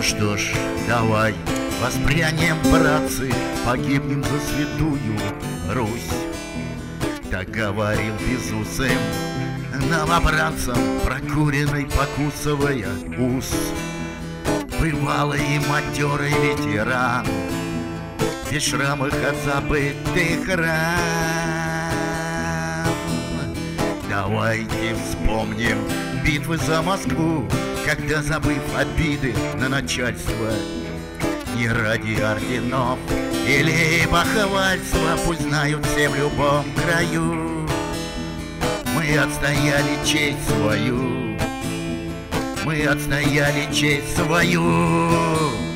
Ну что ж, давай воспрянем, братцы, погибнем за святую Русь. Так говорил безусым новобранцам, прокуренный покусывая ус. Бывалый и матерый ветеран, без шрамов от забытых ран. Давайте вспомним битвы за Москву, когда, забыв обиды на начальство, не ради орденов или бахвальства, пусть знают все в любом краю, мы отстояли честь свою, мы отстояли честь свою.